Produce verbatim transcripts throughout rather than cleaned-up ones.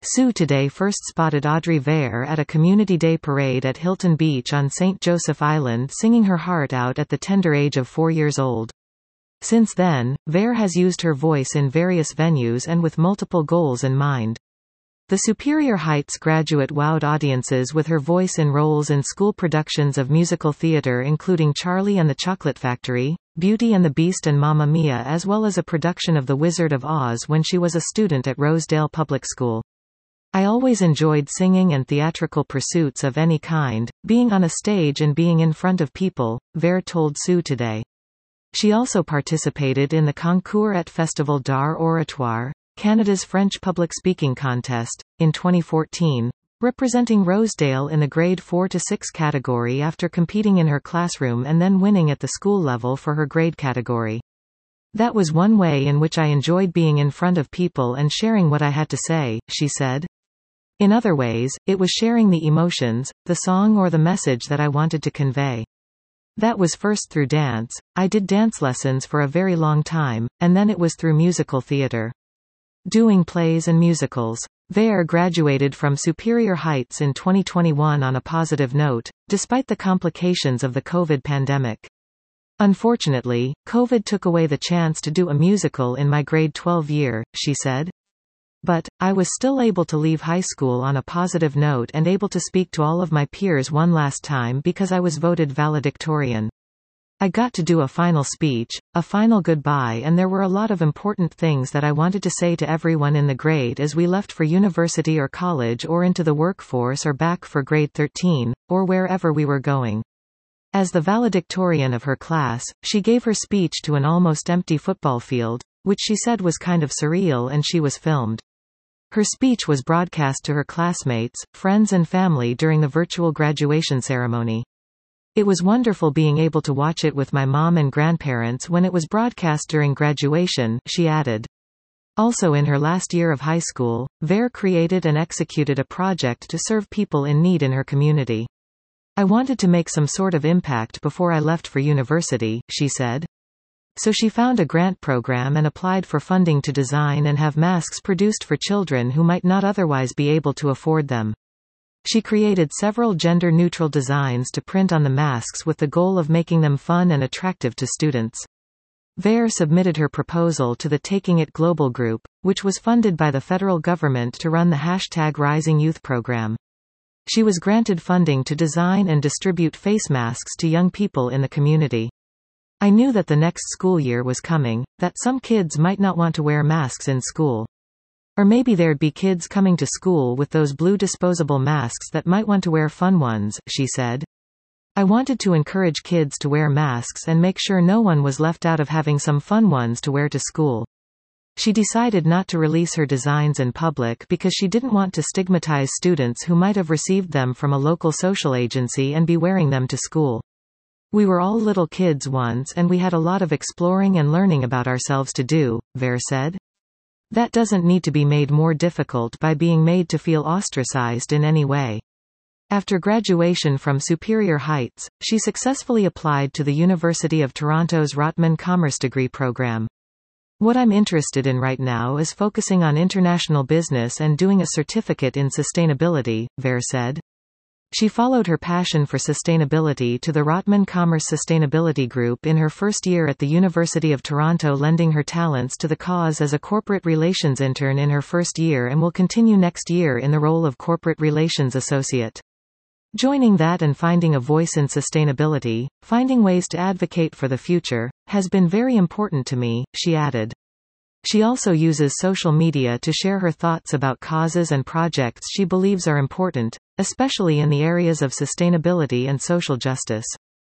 Sue Today first spotted Audrey Veer at a Community Day parade at Hilton Beach on Saint Joseph Island singing her heart out at the tender age of four years old. Since then, Veer has used her voice in various venues and with multiple goals in mind. The Superior Heights graduate wowed audiences with her voice in roles in school productions of musical theater including Charlie and the Chocolate Factory, Beauty and the Beast and Mamma Mia, as well as a production of The Wizard of Oz when she was a student at Rosedale Public School. I always enjoyed singing and theatrical pursuits of any kind, being on a stage and being in front of people, Veer told Sue Today. She also participated in the Concours et Festival d'Art Oratoire, Canada's French public speaking contest, in twenty fourteen, representing Rosedale in the grade four to six category after competing in her classroom and then winning at the school level for her grade category. That was one way in which I enjoyed being in front of people and sharing what I had to say, she said. In other ways, it was sharing the emotions, the song or the message that I wanted to convey. That was first through dance. I did dance lessons for a very long time, and then it was through musical theater. Doing plays and musicals. Veer graduated from Superior Heights in twenty twenty-one on a positive note, despite the complications of the COVID pandemic. Unfortunately, COVID took away the chance to do a musical in my grade twelve year, she said. But, I was still able to leave high school on a positive note and able to speak to all of my peers one last time because I was voted valedictorian. I got to do a final speech, a final goodbye, and there were a lot of important things that I wanted to say to everyone in the grade as we left for university or college or into the workforce or back for grade thirteen, or wherever we were going. As the valedictorian of her class, she gave her speech to an almost empty football field, which she said was kind of surreal, and she was filmed. Her speech was broadcast to her classmates, friends and family during the virtual graduation ceremony. It was wonderful being able to watch it with my mom and grandparents when it was broadcast during graduation, she added. Also in her last year of high school, Veer created and executed a project to serve people in need in her community. I wanted to make some sort of impact before I left for university, she said. So she found a grant program and applied for funding to design and have masks produced for children who might not otherwise be able to afford them. She created several gender-neutral designs to print on the masks with the goal of making them fun and attractive to students. Veer submitted her proposal to the Taking It Global Group, which was funded by the federal government to run the hashtag Rising Youth program. She was granted funding to design and distribute face masks to young people in the community. I knew that the next school year was coming, that some kids might not want to wear masks in school. Or maybe there'd be kids coming to school with those blue disposable masks that might want to wear fun ones, she said. I wanted to encourage kids to wear masks and make sure no one was left out of having some fun ones to wear to school. She decided not to release her designs in public because she didn't want to stigmatize students who might have received them from a local social agency and be wearing them to school. We were all little kids once and we had a lot of exploring and learning about ourselves to do, Veer said. That doesn't need to be made more difficult by being made to feel ostracized in any way. After graduation from Superior Heights, she successfully applied to the University of Toronto's Rotman Commerce degree program. What I'm interested in right now is focusing on international business and doing a certificate in sustainability, Veer said. She followed her passion for sustainability to the Rotman Commerce Sustainability Group in her first year at the University of Toronto, lending her talents to the cause as a corporate relations intern in her first year and will continue next year in the role of corporate relations associate. Joining that and finding a voice in sustainability, finding ways to advocate for the future, has been very important to me, she added. She also uses social media to share her thoughts about causes and projects she believes are important, especially in the areas of sustainability and social justice.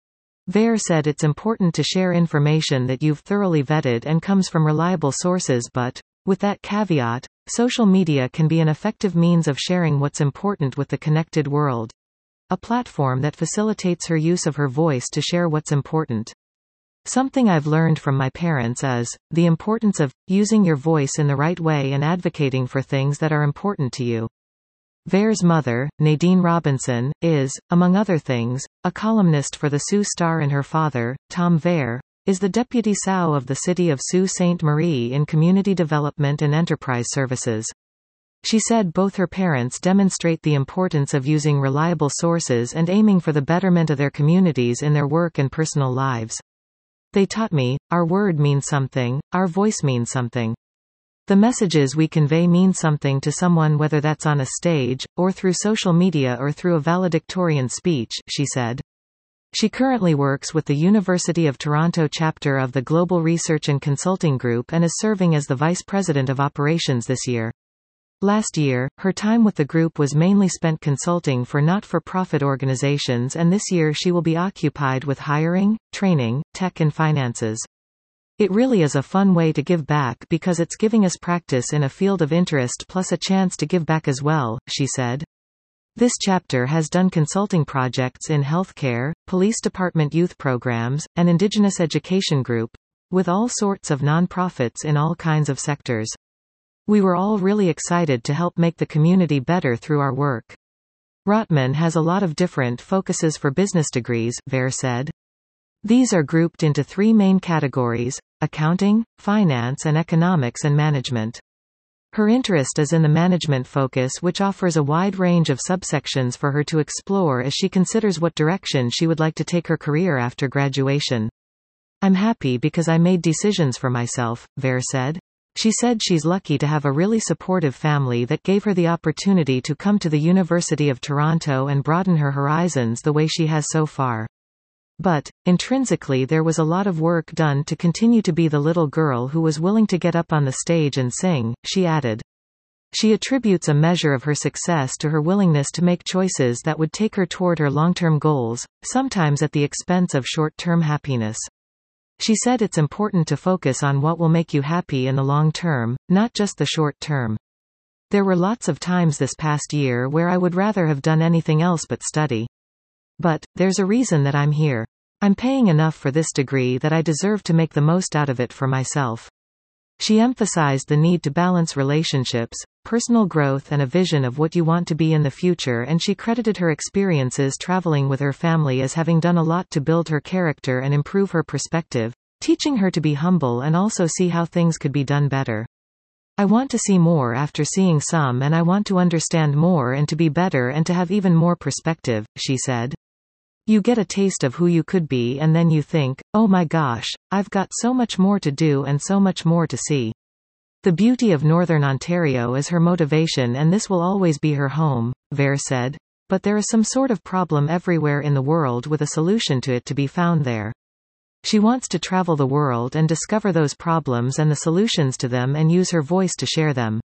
Veer said it's important to share information that you've thoroughly vetted and comes from reliable sources, but, with that caveat, social media can be an effective means of sharing what's important with the connected world. A platform that facilitates her use of her voice to share what's important. Something I've learned from my parents is the importance of using your voice in the right way and advocating for things that are important to you. Veer's mother, Nadine Robinson, is, among other things, a columnist for the Sault Star, and her father, Tom Veer, is the Deputy S O W of the City of Sault Ste. Marie in Community Development and Enterprise Services. She said both her parents demonstrate the importance of using reliable sources and aiming for the betterment of their communities in their work and personal lives. They taught me, our word means something, our voice means something. The messages we convey mean something to someone, whether that's on a stage, or through social media or through a valedictorian speech, she said. She currently works with the University of Toronto chapter of the Global Research and Consulting Group and is serving as the Vice President of Operations this year. Last year, her time with the group was mainly spent consulting for not-for-profit organizations, and this year she will be occupied with hiring, training, tech and finances. It really is a fun way to give back because it's giving us practice in a field of interest plus a chance to give back as well, she said. This chapter has done consulting projects in healthcare, police department youth programs, and Indigenous education group, with all sorts of non-profits in all kinds of sectors. We were all really excited to help make the community better through our work. Rotman has a lot of different focuses for business degrees, Vare said. These are grouped into three main categories: accounting, finance and economics and management. Her interest is in the management focus, which offers a wide range of subsections for her to explore as she considers what direction she would like to take her career after graduation. I'm happy because I made decisions for myself, Vare said. She said she's lucky to have a really supportive family that gave her the opportunity to come to the University of Toronto and broaden her horizons the way she has so far. But, intrinsically there was a lot of work done to continue to be the little girl who was willing to get up on the stage and sing, she added. She attributes a measure of her success to her willingness to make choices that would take her toward her long-term goals, sometimes at the expense of short-term happiness. She said it's important to focus on what will make you happy in the long term, not just the short term. There were lots of times this past year where I would rather have done anything else but study. But, there's a reason that I'm here. I'm paying enough for this degree that I deserve to make the most out of it for myself. She emphasized the need to balance relationships, personal growth and a vision of what you want to be in the future, and she credited her experiences traveling with her family as having done a lot to build her character and improve her perspective, teaching her to be humble and also see how things could be done better. I want to see more after seeing some, and I want to understand more and to be better and to have even more perspective, she said. You get a taste of who you could be and then you think, oh my gosh, I've got so much more to do and so much more to see. The beauty of Northern Ontario is her motivation, and this will always be her home, Vare said. But there is some sort of problem everywhere in the world with a solution to it to be found there. She wants to travel the world and discover those problems and the solutions to them and use her voice to share them.